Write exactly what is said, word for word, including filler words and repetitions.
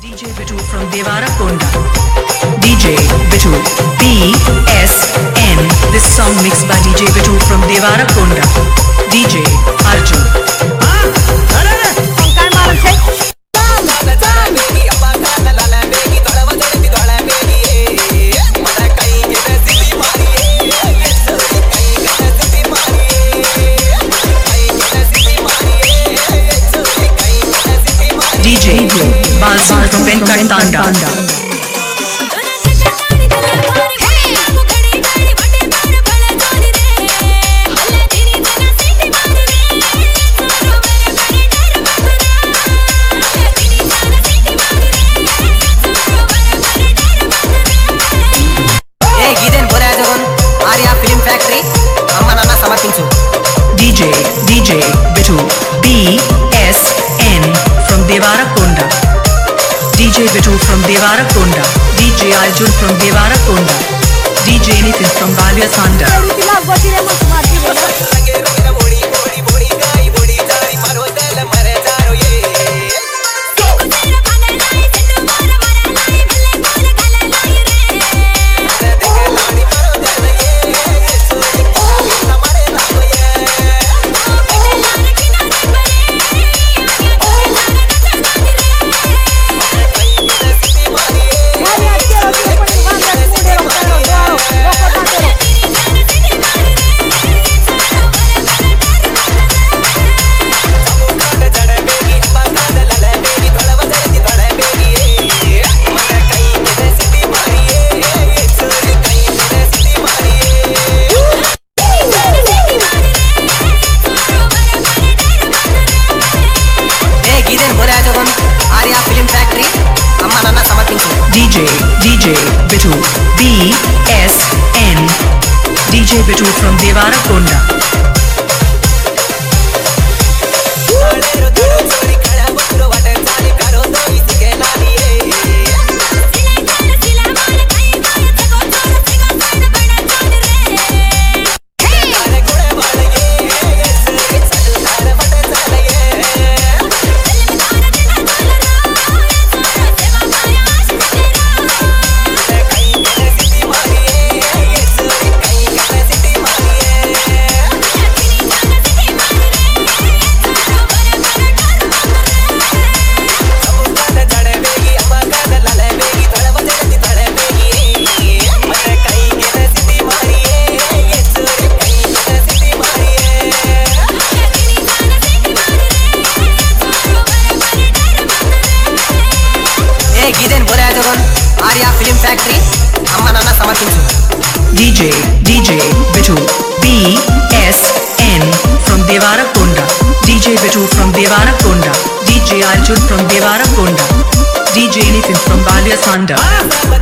D J Bittu from Devarakonda. D J Bittu B S N. This song mixed by D J Bittu from Devarakonda. D J Arjun. D J Balsal from Venkatanda. D J D J Bittu B S N from Devarakonda. D J Bittu from Devarakonda. D J Arjun from Devarakonda. D J Nitin from Valyasanda. D J D J Bittu B S N. D J Bittu from Devarakonda. D J D J Bittu B S N from Devarakonda. D J Bittu from Devarakonda. D J Arjun from Devarakonda. D J Nitin from Valyasanda.